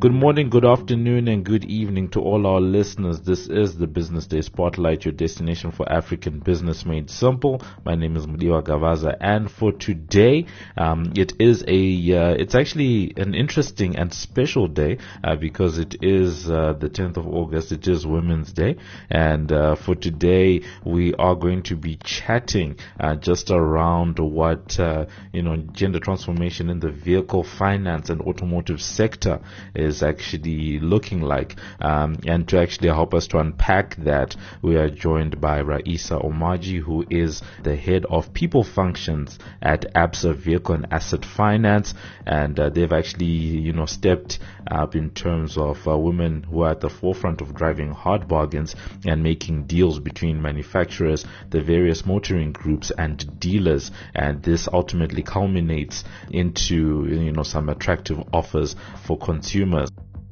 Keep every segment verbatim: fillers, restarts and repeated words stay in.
Good morning, good afternoon, and good evening to all our listeners. This is the Business Day Spotlight, your destination for African business made simple. My name is Mudiwa Gavaza, and for today, um, it is a, uh, it's actually an interesting and special day uh, because it is uh, the tenth of August. It is Women's Day, and uh, for today, we are going to be chatting uh, just around what uh, you know, gender transformation in the vehicle finance and automotive sector is is actually looking like. Um, and to actually help us to unpack that, we are joined by Raisa Omaji, who is the head of people functions at Absa Vehicle and Asset Finance. And uh, they've actually, you know, stepped up in terms of uh, women who are at the forefront of driving hard bargains and making deals between manufacturers, the various motoring groups and dealers. And this ultimately culminates into, you know, some attractive offers for consumers.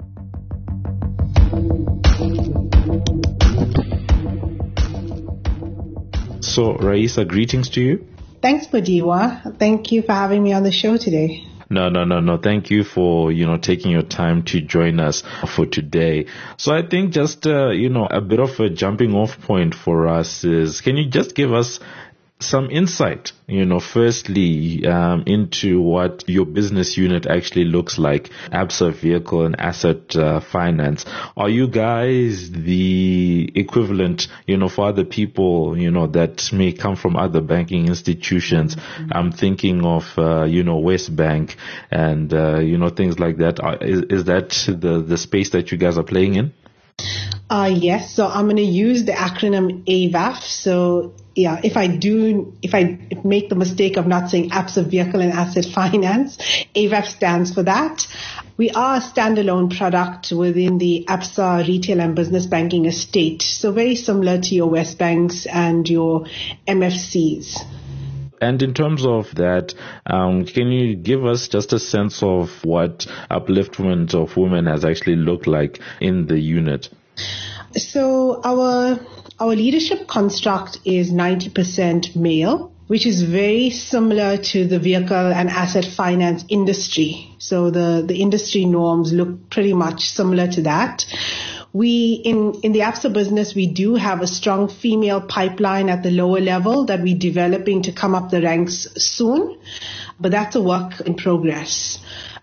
So, Raisa, greetings to you. Thanks, Mudiwa. Thank you for having me on the show today. No, no, no, no. Thank you for, you know, taking your time to join us for today. So I think just, uh, you know, a bit of a jumping off point for us is, can you just give us some insight, you know, firstly, um, into what your business unit actually looks like, Absa Vehicle and Asset uh, Finance. Are you guys the equivalent, you know, for other people, you know, that may come from other banking institutions? Mm-hmm. I'm thinking of, uh, you know, West Bank and, uh, you know, things like that. Are, is, is that the, the space that you guys are playing in? Uh, yes. So I'm going to use the acronym A V A F. So yeah, if I do, if I make the mistake of not saying Absa Vehicle and Asset Finance, A V A F stands for that. We are a standalone product within the Absa retail and business banking estate. So very similar to your West Banks and your M F Cs. And in terms of that, um, can you give us just a sense of what upliftment of women has actually looked like in the unit? So our our leadership construct is ninety percent male, which is very similar to the vehicle and asset finance industry. So the, the industry norms look pretty much similar to that. We, in, in the Absa business, we do have a strong female pipeline at the lower level that we're developing to come up the ranks soon, but that's a work in progress.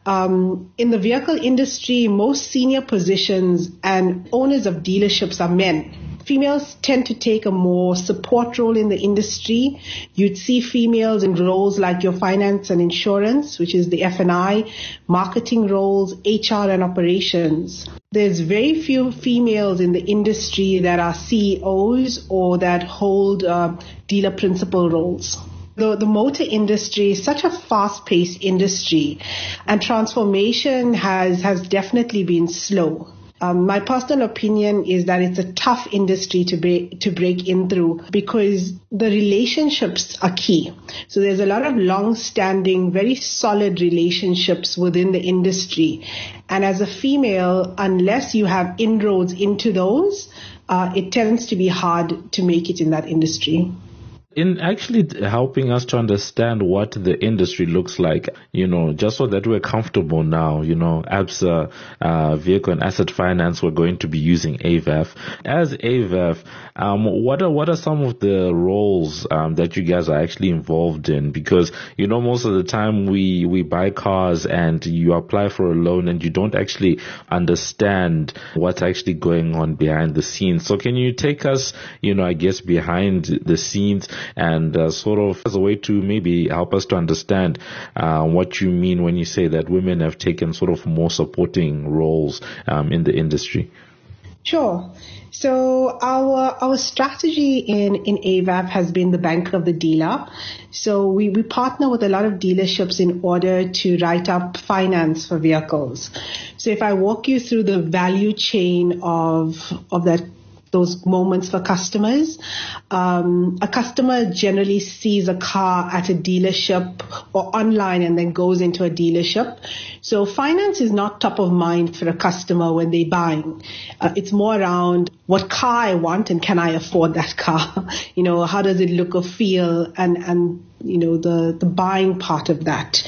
Um, in the vehicle industry, most senior positions and owners of dealerships are men. Females tend to take a more support role in the industry. You'd see females in roles like your finance and insurance, which is the F and I, marketing roles, H R and operations. There's very few females in the industry that are C E Os or that hold uh, dealer principal roles. The, the motor industry is such a fast-paced industry, and transformation has, has definitely been slow. Um, my personal opinion is that it's a tough industry to break, to break in through because the relationships are key. So there's a lot of long-standing, very solid relationships within the industry. And as a female, unless you have inroads into those, uh, it tends to be hard to make it in that industry. In actually helping us to understand what the industry looks like, you know, just so that we're comfortable now, you know, Absa uh, Vehicle and Asset Finance, we're going to be using A V A F. As A V A F, um, what are what are some of the roles um, that you guys are actually involved in? Because, you know, most of the time we, we buy cars and you apply for a loan and you don't actually understand what's actually going on behind the scenes. So can you take us, you know, I guess behind the scenes and uh, sort of as a way to maybe help us to understand uh, what you mean when you say that women have taken sort of more supporting roles um, in the industry? Sure. So our our strategy in, in A V A F has been the bank of the dealer. So we, we partner with a lot of dealerships in order to write up finance for vehicles. So if I walk you through the value chain of of that those moments for customers. Um, a customer generally sees a car at a dealership or online and then goes into a dealership. So finance is not top of mind for a customer when they're buying. Uh, it's more around what car I want and can I afford that car? You know, how does it look or feel, and, and you know, the, the buying part of that.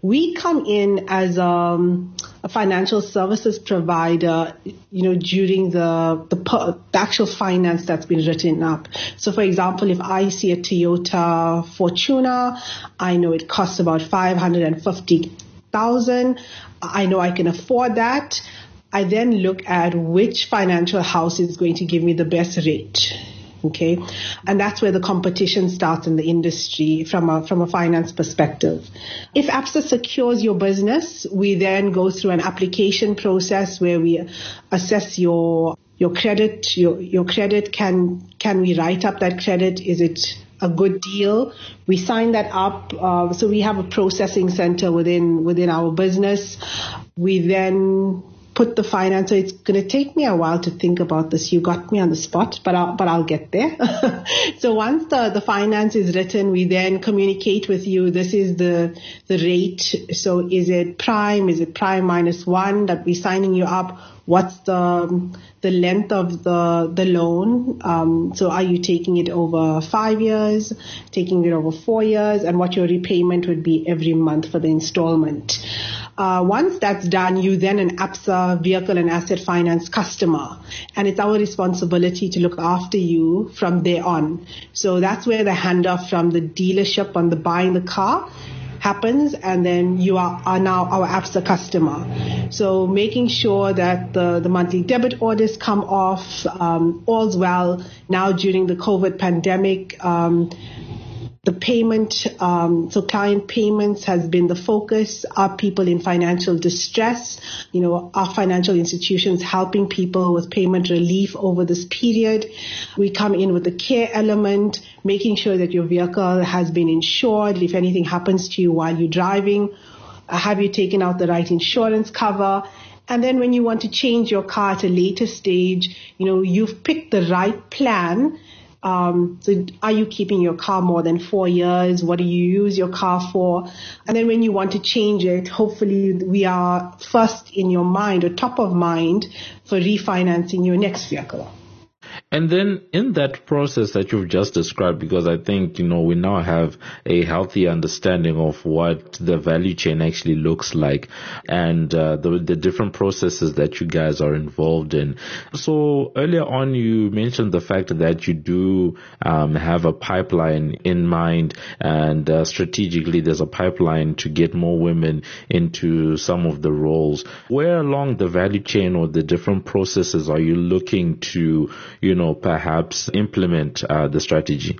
we come in as a, a financial services provider, you know, during the, the, the actual finance that's been written up. So, for example, if I see a Toyota Fortuner, I know it costs about five hundred fifty thousand dollars. I know I can afford that. I then look at which financial house is going to give me the best rate. Okay. And that's where the competition starts in the industry from a, from a finance perspective. If ABSA secures your business, we then go through an application process where we assess your, your credit, your, your credit. Can, can we write up that credit? Is it a good deal? We sign that up. Uh, so we have a processing center within, within our business. We then put the finance. So it's going to take me a while to think about this. You got me on the spot, but I'll, but I'll get there. So once the, the finance is written, we then communicate with you. This is the, the rate. So is it prime? Is it prime minus one that we're signing you up? What's the, the length of the, the loan? Um, so are you taking it over five years, taking it over four years, and what your repayment would be every month for the installment? Uh, once that's done, you then an ABSA vehicle and asset finance customer, and it's our responsibility to look after you from there on. So that's where the handoff from the dealership on the buying the car happens, and then you are, are now our ABSA customer. So making sure that the, the monthly debit orders come off, um, all's well. Now during the COVID pandemic, um, the payment, um, so client payments has been the focus. Are people in financial distress? You know, are financial institutions helping people with payment relief over this period? We come in with the care element, making sure that your vehicle has been insured. If anything happens to you while you're driving, uh, have you taken out the right insurance cover? And then when you want to change your car at a later stage, you know, you've picked the right plan. Um, so are you keeping your car more than four years? What do you use your car for? And then when you want to change it, hopefully we are first in your mind or top of mind for refinancing your next vehicle. And then in that process that you've just described, because I think, you know, we now have a healthy understanding of what the value chain actually looks like and uh, the, the different processes that you guys are involved in. So earlier on, you mentioned the fact that you do um, have a pipeline in mind, and uh, strategically there's a pipeline to get more women into some of the roles. Where along the value chain or the different processes are you looking to, you know, perhaps implement uh, the strategy?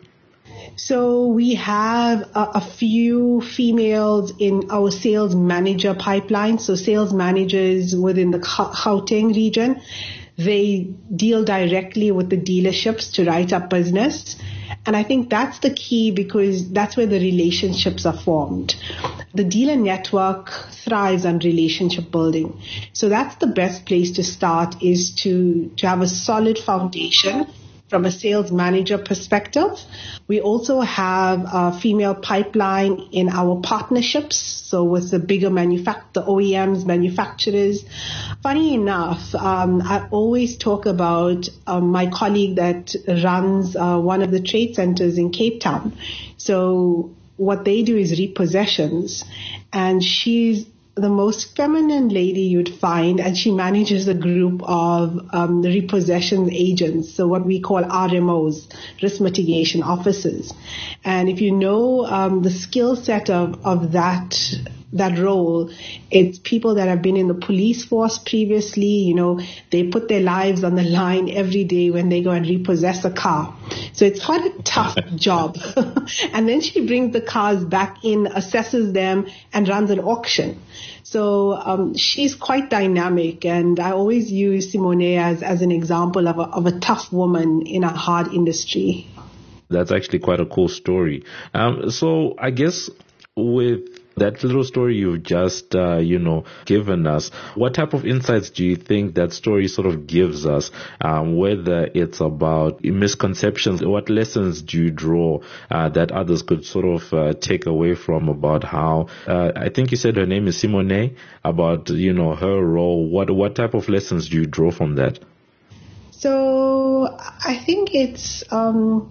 So we have a, a few females in our sales manager pipeline. So sales managers within the Gauteng region, they deal directly with the dealerships to write up business. And I think that's the key, because that's where the relationships are formed. The dealer network thrives on relationship building. So that's the best place to start, is to, to have a solid foundation from a sales manager perspective. We also have a female pipeline in our partnerships, so with the bigger manufact- the O E Ms, manufacturers. Funny enough, um, I always talk about um, my colleague that runs uh, one of the trade centers in Cape Town. So what they do is repossessions, and she's the most feminine lady you'd find, and she manages a group of um, repossession agents, so what we call R M Os, risk mitigation officers. And if you know um, the skill set of, of that that role, it's people that have been in the police force previously. You know, they put their lives on the line every day when they go and repossess a car. So it's quite a tough job. And then she brings the cars back in, assesses them, and runs an auction. So um, she's quite dynamic, and I always use Simone as, as an example of a, of a tough woman in a hard industry. That's actually quite a cool story. Um, so I guess with that little story you've just, uh, you know, given us, what type of insights do you think that story sort of gives us? Um, whether it's about misconceptions, what lessons do you draw uh, that others could sort of uh, take away from about how, uh, I think you said her name is Simone, about, you know, her role. What, what type of lessons do you draw from that? So I think it's, um,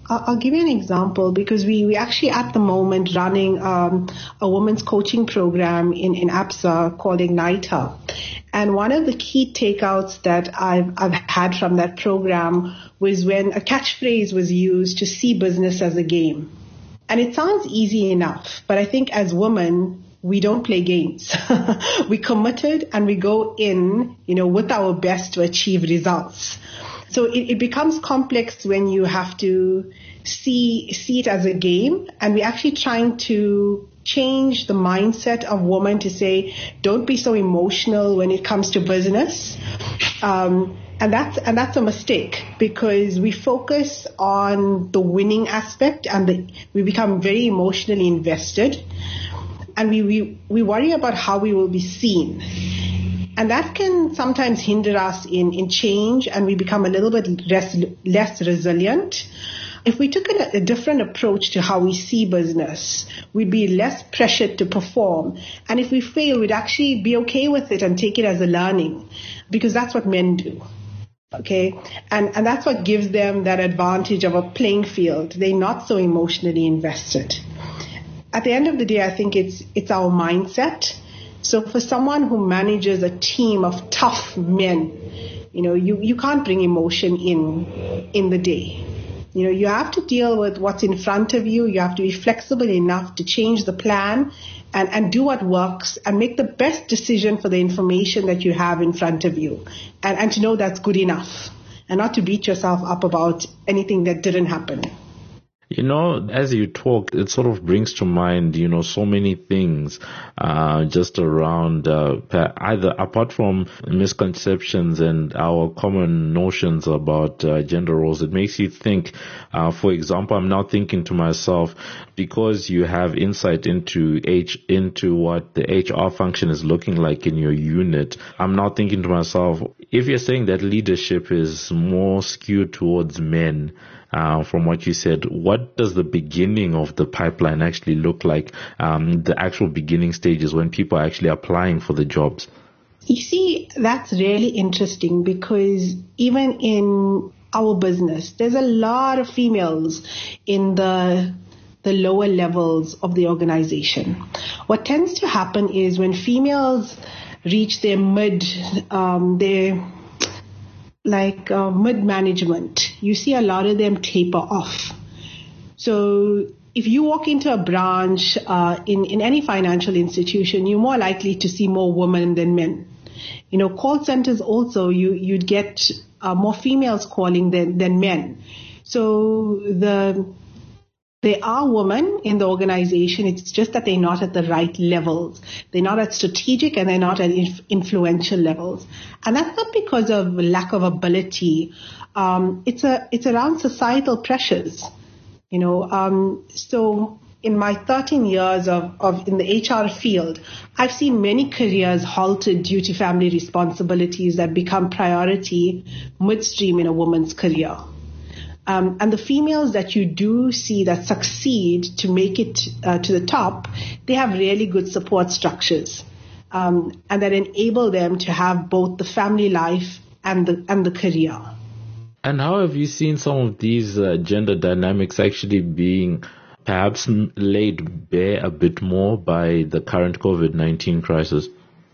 I'll, I'll give you an example because we, we actually at the moment running um, a women's coaching program in, in APSA called Ignite Her. And one of the key takeouts that I've, I've had from that program was when a catchphrase was used to see business as a game. And it sounds easy enough, but I think as women, we don't play games. We committed and we go in, you know, with our best to achieve results. So it, it becomes complex when you have to see see it as a game, and we're actually trying to change the mindset of women to say, don't be so emotional when it comes to business. Um, and that's and that's a mistake because we focus on the winning aspect and the, we become very emotionally invested, and we, we we worry about how we will be seen. And that can sometimes hinder us in, in change, and we become a little bit less, less resilient. If we took a, a different approach to how we see business, we'd be less pressured to perform. And if we fail, we'd actually be okay with it and take it as a learning, because that's what men do. Okay. And, and that's what gives them that advantage of a playing field. They're not so emotionally invested. At the end of the day, I think it's, it's our mindset. So for someone who manages a team of tough men, you know, you, you can't bring emotion in, in the day. You know, you have to deal with what's in front of you. You have to be flexible enough to change the plan and, and do what works and make the best decision for the information that you have in front of you. And, and to know that's good enough and not to beat yourself up about anything that didn't happen. You know, as you talk, it sort of brings to mind, you know, so many things uh, just around uh, either apart from misconceptions and our common notions about uh, gender roles. It makes you think, uh, for example, I'm now thinking to myself, because you have insight into H into what the H R function is looking like in your unit, I'm now thinking to myself, if you're saying that leadership is more skewed towards men, Uh, from what you said, what does the beginning of the pipeline actually look like, um, the actual beginning stages when people are actually applying for the jobs? You see, that's really interesting because even in our business, there's a lot of females in the the lower levels of the organization. What tends to happen is when females reach their mid, um, their like uh, mid-management, you see a lot of them taper off. So if you walk into a branch uh, in, in any financial institution, you're more likely to see more women than men. You know, call centers also, you, you'd get uh, more females calling than, than men. So the there are women in the organization. It's just that they're not at the right levels. They're not at strategic and they're not at inf- influential levels. And that's not because of lack of ability. Um, it's a it's around societal pressures. You know, um, so in my thirteen years of, of in the H R field, I've seen many careers halted due to family responsibilities that become priority midstream in a woman's career. Um, and the females that you do see that succeed to make it uh, to the top, they have really good support structures um, and that enable them to have both the family life and the and the career. And how have you seen some of these uh, gender dynamics actually being perhaps laid bare a bit more by the current COVID nineteen crisis?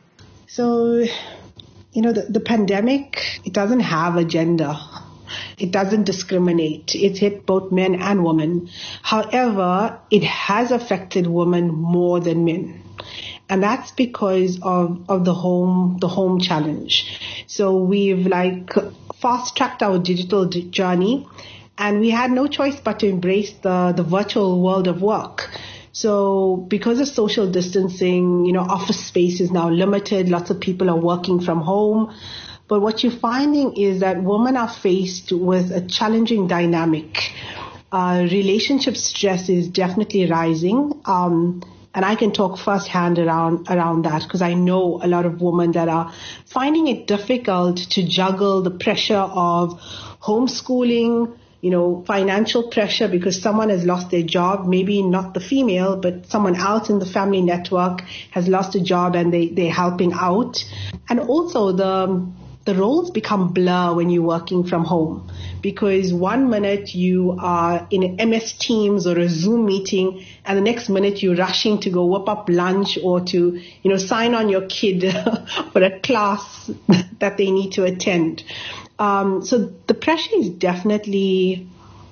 So, you know, the, the pandemic, it doesn't have a gender. It doesn't discriminate. It's hit both men and women. However, it has affected women more than men. And that's because of, of the home, the home challenge. So we've like fast tracked our digital d- journey and we had no choice but to embrace the, the virtual world of work. So because of social distancing, you know, office space is now limited. Lots of people are working from home. But what you're finding is that women are faced with a challenging dynamic. Uh, relationship stress is definitely rising. Um, and I can talk firsthand around, around that because I know a lot of women that are finding it difficult to juggle the pressure of homeschooling, you know, financial pressure because someone has lost their job, maybe not the female, but someone else in the family network has lost a job and they, they're helping out. And also the the roles become blur when you're working from home, because one minute you are in an M S Teams or a Zoom meeting, and the next minute you're rushing to go whip up lunch or to, you know, sign on your kid for a class that they need to attend. Um, so the pressure is definitely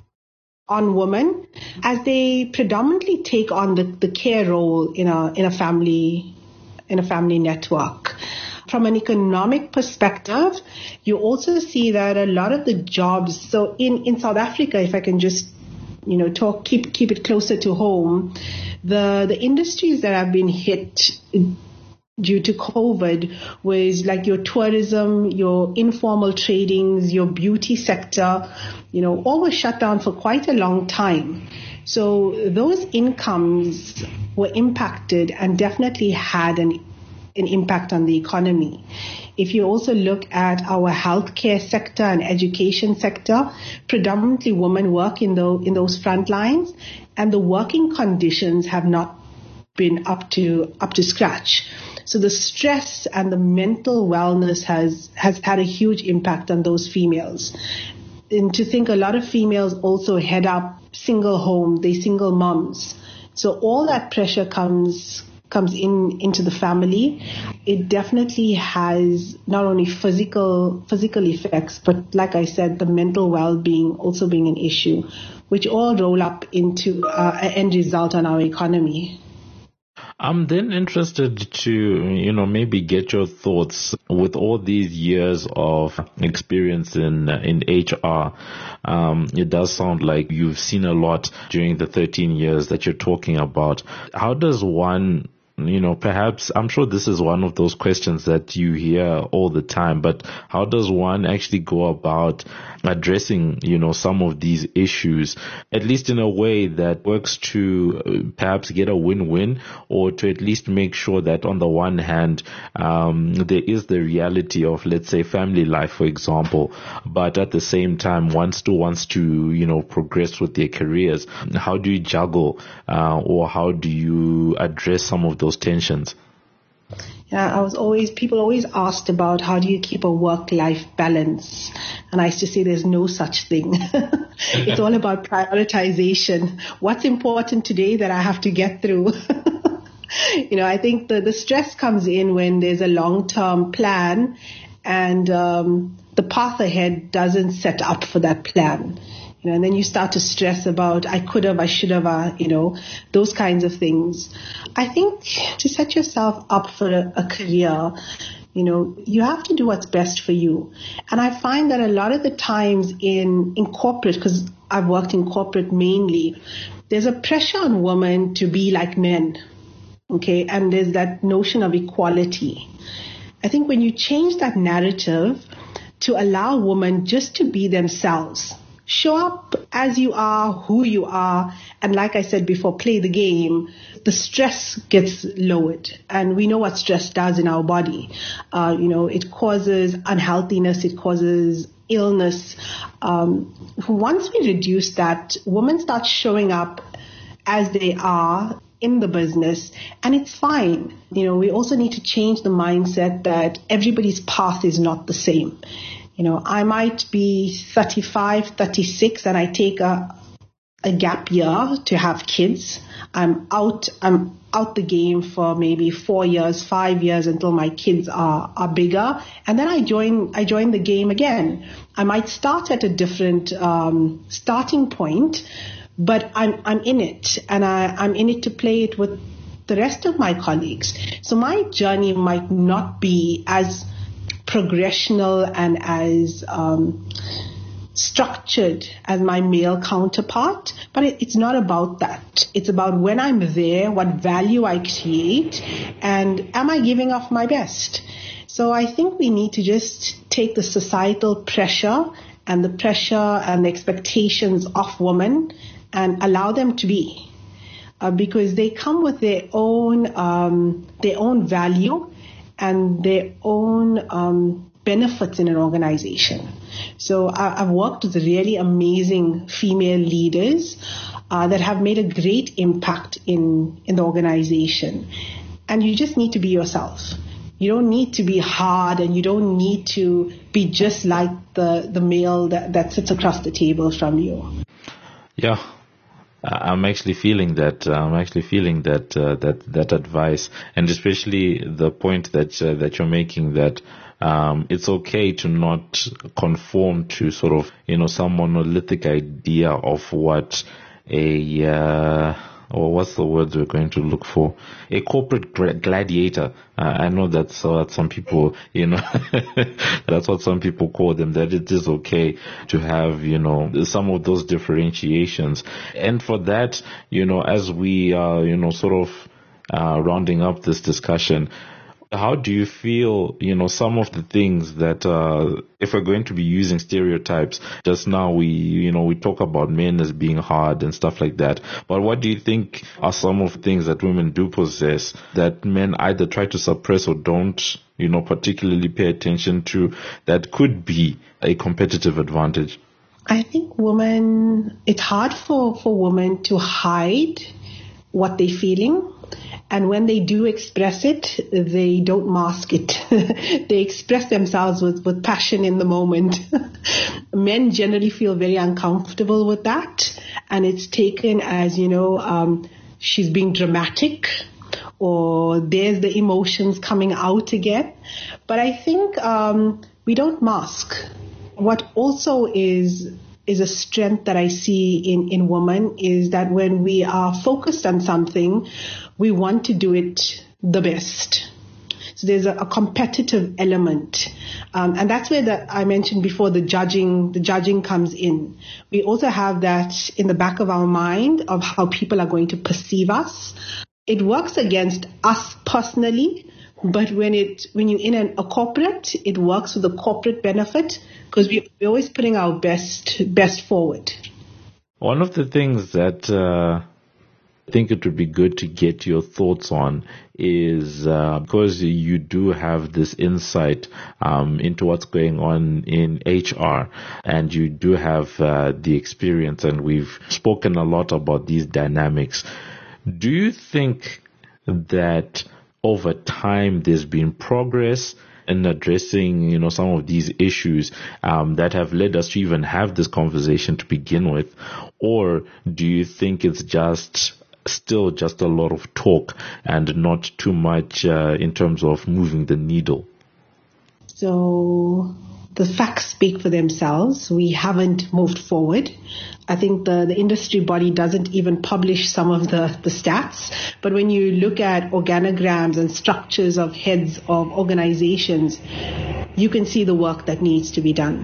on women as they predominantly take on the, the care role in a in a family in a family network. From an economic perspective, you also see that a lot of the jobs, so in, in South Africa, if I can just, you know, talk, keep, keep it closer to home, the, the industries that have been hit due to COVID was like your tourism, your informal tradings, your beauty sector, you know, all were shut down for quite a long time. So those incomes were impacted and definitely had an an impact on the economy. If you also look at our healthcare sector and education sector, predominantly women work in, the, in those front lines, and the working conditions have not been up to up to scratch. So the stress and the mental wellness has, has had a huge impact on those females. And to think a lot of females also head up single home, they single moms. So all that pressure comes comes in into the family. It definitely has not only physical physical effects, but like I said, the mental well-being also being an issue, which all roll up into uh, an end result on our economy. I'm then interested to, you know, maybe get your thoughts with all these years of experience in in H R. Um, it does sound like you've seen a lot during the thirteen years that you're talking about. How does one, you know, perhaps, I'm sure this is one of those questions that you hear all the time, but how does one actually go about addressing, you know, some of these issues, at least in a way that works to perhaps get a win-win, or to at least make sure that on the one hand, um, there is the reality of, let's say, family life, for example, but at the same time, one still wants to, you know, progress with their careers. How do you juggle, uh, or how do you address some of those tensions? Yeah, I was always, people always asked about how do you keep a work-life balance? And I used to say there's no such thing. It's all about prioritization. What's important today that I have to get through? You know, I think the, the stress comes in when there's a long-term plan and um, the path ahead doesn't set up for that plan. You know, and then you start to stress about, I could have, I should have, uh, you know, those kinds of things. I think to set yourself up for a, a career, you know, you have to do what's best for you. And I find that a lot of the times in, in corporate, because I've worked in corporate mainly, there's a pressure on women to be like men. Okay. And there's that notion of equality. I think when you change that narrative to allow women just to be themselves, show up as you are, who you are, and like I said before, play the game, the stress gets lowered. And we know what stress does in our body. Uh, you know, it causes unhealthiness, it causes illness. Um, once we reduce that, women start showing up as they are in the business, and it's fine. You know, we also need to change the mindset that everybody's path is not the same. You know, I might be thirty-five, thirty-six, and I take a a gap year to have kids. I'm out, I'm out the game for maybe four years, five years until my kids are, are bigger. And then I join, I join the game again. I might start at a different, um, starting point, but I'm, I'm in it, and I, I'm in it to play it with the rest of my colleagues. So my journey might not be as progressional and as um, structured as my male counterpart, but it, it's not about that. It's about when I'm there, what value I create, and am I giving off my best? So I think we need to just take the societal pressure and the pressure and the expectations of women and allow them to be, uh, because they come with their own um, their own value and their own um, benefits in an organization. So I, I've worked with really amazing female leaders uh, that have made a great impact in, in the organization. And you just need to be yourself. You don't need to be hard, and you don't need to be just like the, the male that, that sits across the table from you. Yeah. I'm actually feeling that. I'm actually feeling that uh, that that advice, and especially the point that uh, that you're making, that um, it's okay to not conform to sort of, you know, some monolithic idea of what a uh, or what's the word we're going to look for? A corporate gladiator. Uh, I know that's what some people, you know, that's what some people call them, that it is okay to have, you know, some of those differentiations. And for that, you know, as we are, you know, sort of uh, rounding up this discussion, how do you feel, you know, some of the things that, uh, if we're going to be using stereotypes, just now we, you know, we talk about men as being hard and stuff like that. But what do you think are some of the things that women do possess that men either try to suppress or don't, you know, particularly pay attention to, that could be a competitive advantage? I think women, it's hard for, for women to hide what they're feeling. And when they do express it, they don't mask it. They express themselves with, with passion in the moment. Men generally feel very uncomfortable with that. And it's taken as, you know, um, she's being dramatic, or there's the emotions coming out again. But I think um, we don't mask. What also is is a strength that I see in, in women is that when we are focused on something, we want to do it the best. So there's a, a competitive element. Um, and that's where the, I mentioned before, the judging, the judging comes in. We also have that in the back of our mind of how people are going to perceive us. It works against us personally, but when it when you're in an, a corporate, it works with the corporate benefit, because we, we're always putting our best best forward. One of the things that uh, I think it would be good to get your thoughts on is uh, because you do have this insight um, into what's going on in H R, and you do have uh, the experience, and we've spoken a lot about these dynamics. Do you think that over time there's been progress in addressing, you know, some of these issues um, that have led us to even have this conversation to begin with? Or do you think it's just still just a lot of talk and not too much uh, in terms of moving the needle? So the facts speak for themselves. We haven't moved forward. I think the, the industry body doesn't even publish some of the, the stats. But when you look at organograms and structures of heads of organizations, you can see the work that needs to be done.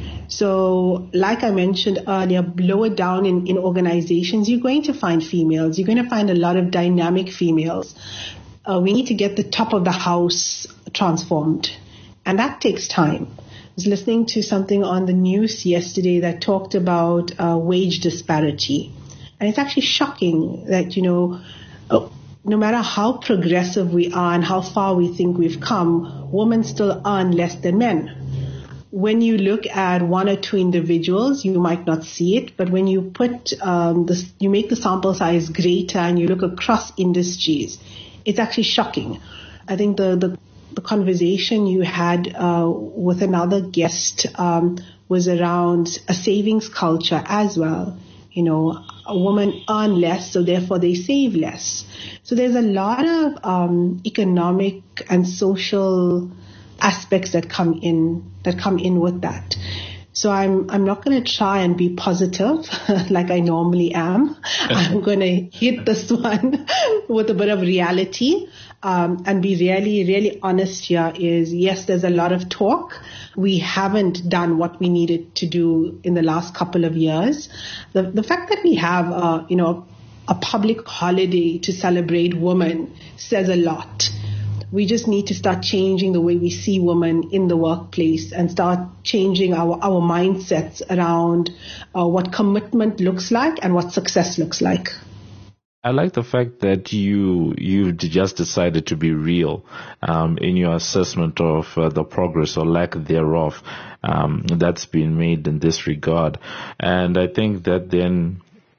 So like I mentioned earlier, lower down in, in organizations, you're going to find females. You're going to find a lot of dynamic females. Uh, we need to get the top of the house transformed. And that takes time. I was listening to something on the news yesterday that talked about uh, wage disparity. And it's actually shocking that, you know, uh, no matter how progressive we are and how far we think we've come, women still earn less than men. When you look at one or two individuals, you might not see it, but when you put um, this, you make the sample size greater and you look across industries, it's actually shocking. I think the, the The conversation you had uh, with another guest um, was around a savings culture as well. You know, a woman earn less, so therefore they save less. So there's a lot of um, economic and social aspects that come in that come in with that. So I'm I'm not going to try and be positive like I normally am. I'm going to hit this one with a bit of reality. Um, and be really, really honest here is, yes, there's a lot of talk. We haven't done what we needed to do in the last couple of years. The, the fact that we have, uh, you know, a public holiday to celebrate women says a lot. We just need to start changing the way we see women in the workplace and start changing our, our mindsets around uh, what commitment looks like and what success looks like. I like the fact that you you just decided to be real um, in your assessment of uh, the progress or lack thereof um, that's been made in this regard. And I think that then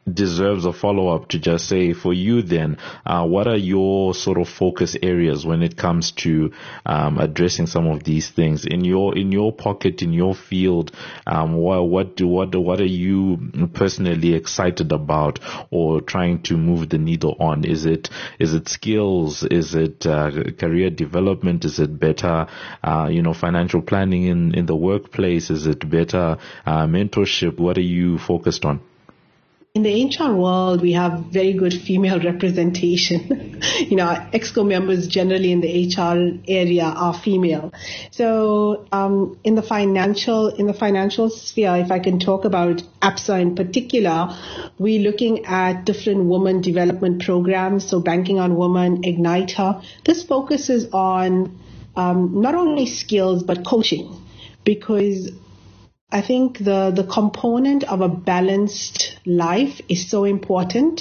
deserves a follow-up to just say, for you then, uh, what are your sort of focus areas when it comes to um, addressing some of these things in your in your pocket, in your field? Um, what what do what what are you personally excited about or trying to move the needle on? Is it is it skills? Is it uh, career development? Is it better uh, you know financial planning in in the workplace? Is it better uh, mentorship? What are you focused on? In the H R world, we have very good female representation. you know, ExCo members generally in the H R area are female. So, um, in the financial, in the financial sphere, if I can talk about ABSA in particular, we're looking at different women development programs. So Banking on Women, Ignite Her. This focuses on, um, not only skills, but coaching, because I think the, the component of a balanced life is so important.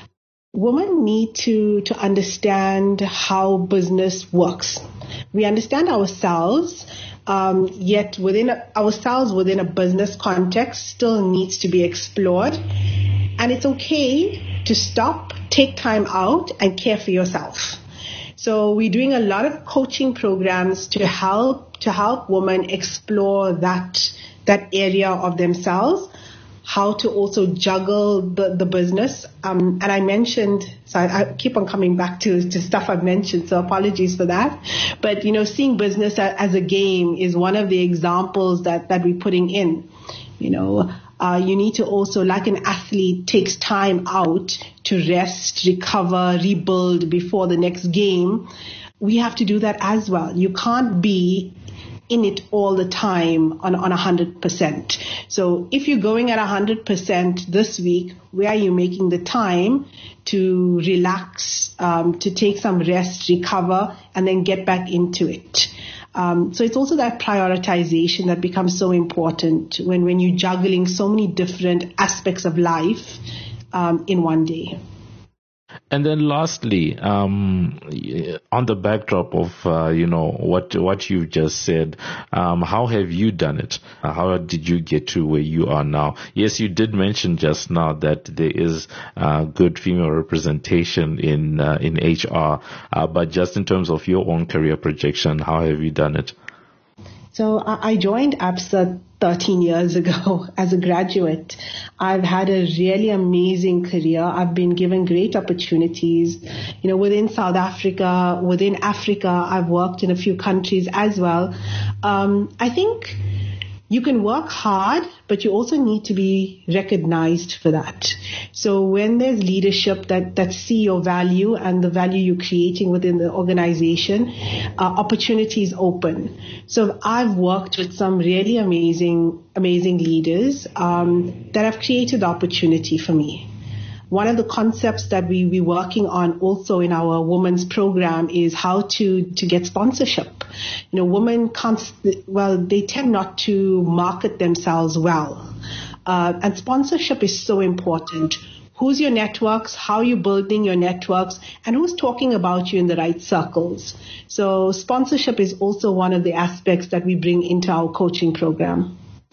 Women need to, to understand how business works. We understand ourselves, um, yet within a, ourselves within a business context still needs to be explored. And it's okay to stop, take time out, and care for yourself. So we're doing a lot of coaching programs to help to help women explore that that area of themselves, how to also juggle the, the business. Um, and I mentioned, so I, I keep on coming back to, to stuff I've mentioned, so apologies for that. But, you know, seeing business as a game is one of the examples that, that we're putting in. You know, uh, you need to also, like an athlete takes time out to rest, recover, rebuild before the next game. We have to do that as well. You can't be in it all the time on, on one hundred percent. So if you're going at one hundred percent this week, where are you making the time to relax, um, to take some rest, recover, and then get back into it? Um, so it's also that prioritization that becomes so important when, when you're juggling so many different aspects of life um, in one day. And then lastly, um, on the backdrop of, uh, you know, what, what you've just said, um, how have you done it? Uh, how did you get to where you are now? Yes, you did mention just now that there is, uh, good female representation in, uh, in H R, uh, but just in terms of your own career projection, how have you done it? So I joined ABSA thirteen years ago as a graduate. I've had a really amazing career. I've been given great opportunities, you know, within South Africa, within Africa. I've worked in a few countries as well. Um, I think you can work hard, but you also need to be recognized for that. So when there's leadership that, that see your value and the value you're creating within the organization, uh, opportunities open. So I've worked with some really amazing, amazing leaders um, that have created opportunity for me. One of the concepts that we, we're working on also in our women's program is how to, to get sponsorship. You know, women can't, well, they tend not to market themselves well. Uh, and sponsorship is so important. Who's your networks? How are you building your networks? And who's talking about you in the right circles? So sponsorship is also one of the aspects that we bring into our coaching program.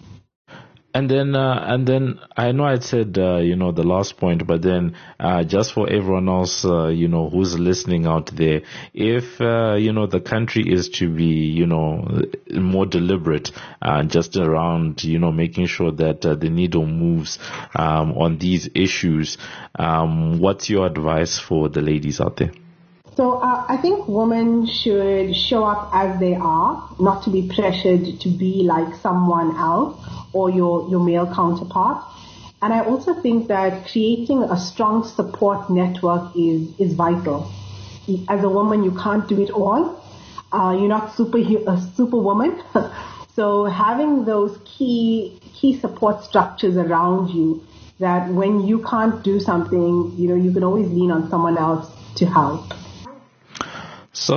And then, uh, and then I know I said, uh, you know, the last point, but then, uh, just for everyone else, uh, you know, who's listening out there, if, uh, you know, the country is to be, you know, more deliberate, uh, just around, you know, making sure that uh, the needle moves, um, on these issues, um, what's your advice for the ladies out there? So uh, I think women should show up as they are, not to be pressured to be like someone else or your, your male counterpart. And I also think that creating a strong support network is, is vital. As a woman, you can't do it all. Uh, you're not super, a superwoman. So having those key, key support structures around you that when you can't do something, you know, you can always lean on someone else to help. So,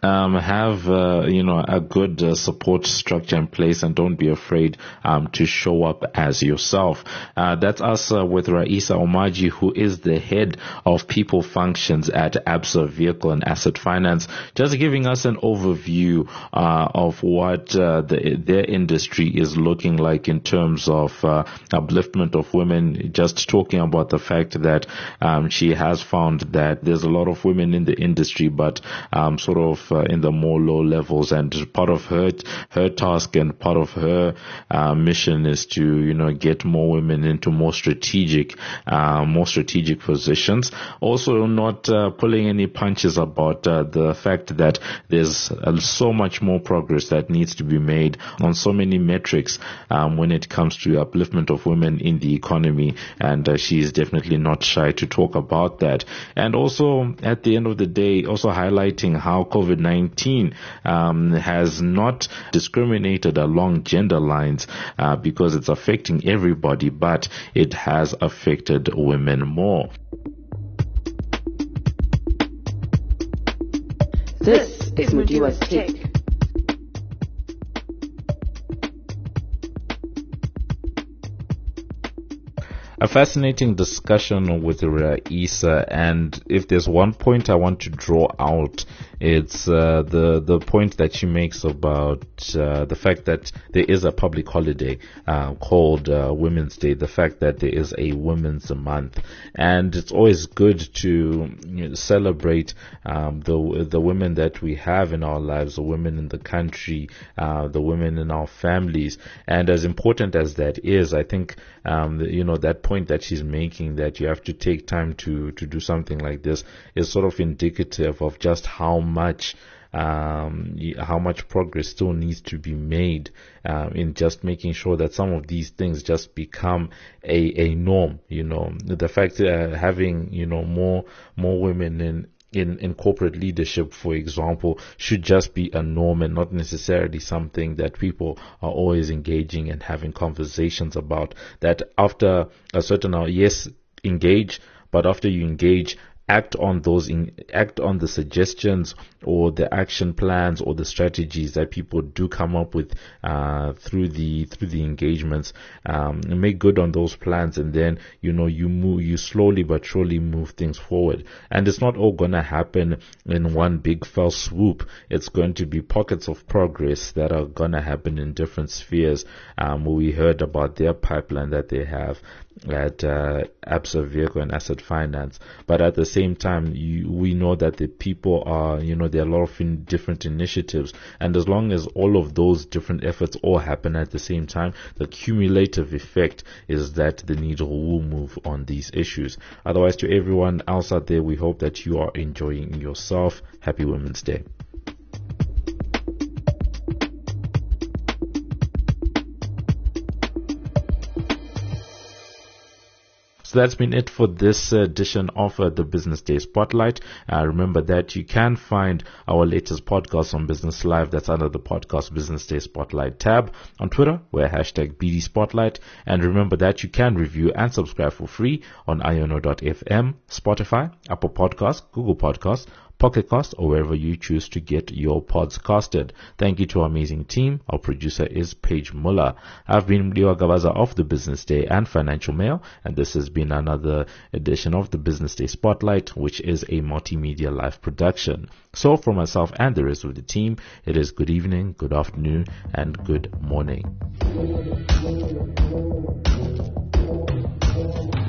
um, have, uh, you know, a good uh, support structure in place, and don't be afraid um, to show up as yourself. Uh, that's us uh, with Raisa Omaji, who is the head of people functions at Absa Vehicle and Asset Finance, just giving us an overview uh, of what uh, the, their industry is looking like in terms of uh, upliftment of women, just talking about the fact that um, she has found that there's a lot of women in the industry, but um, sort of uh, in the more low levels, and part of her her task and part of her uh, mission is to, you know, get more women into more strategic uh, more strategic positions. Also, not uh, pulling any punches about uh, the fact that there's uh, so much more progress that needs to be made on so many metrics um, when it comes to upliftment of women in the economy, and uh, she is definitely not shy to talk about that. And also, at the end of the day, also highlighting how COVID nineteen um, has not discriminated along gender lines uh, because it's affecting everybody, but it has affected women more. This is Mudiwa's Take. A fascinating discussion with Raisa, and if there's one point I want to draw out, it's uh, the the point that she makes about uh, the fact that there is a public holiday uh, called uh, Women's Day, the fact that there is a Women's Month, and it's always good to, you know, celebrate um, the the women that we have in our lives, the women in the country, uh, the women in our families, and as important as that is, I think um, you know, that point that she's making, that you have to take time to to do something like this, is sort of indicative of just how much um how much progress still needs to be made uh, in just making sure that some of these things just become a a norm. You know, the fact uh, having, you know, more more women in In, in corporate leadership, for example, should just be a norm and not necessarily something that people are always engaging and having conversations about. That after a certain hour, yes, engage, but after you engage, act on those, in, act on the suggestions or the action plans or the strategies that people do come up with uh, through the through the engagements. Um, and make good on those plans, and then, you know, you move, you slowly but surely move things forward. And it's not all gonna happen in one big fell swoop. It's going to be pockets of progress that are gonna happen in different spheres. Um, we heard about their pipeline that they have at uh, Absa Vehicle and Asset Finance, but at the same time, you, we know that the people are, you know, there are a lot of in different initiatives, and as long as all of those different efforts all happen at the same time, the cumulative effect is that the needle will move on these issues. Otherwise, to everyone else out there, we hope that you are enjoying yourself. Happy Women's Day. So that's been it for this edition of uh, the Business Day Spotlight. Uh, remember that you can find our latest podcast on Business Live. That's under the podcast Business Day Spotlight tab. On Twitter, we're hashtag B D Spotlight. And remember that you can review and subscribe for free on iono dot f m, Spotify, Apple Podcasts, Google Podcasts, Pocket Cast, or wherever you choose to get your pods casted. Thank you to our amazing team. Our producer is Paige Muller. I've been Mudiwa Gavaza of the Business Day and Financial Mail, and this has been another edition of the Business Day Spotlight, which is a multimedia live production. So for myself and the rest of the team, it is good evening, good afternoon, and good morning.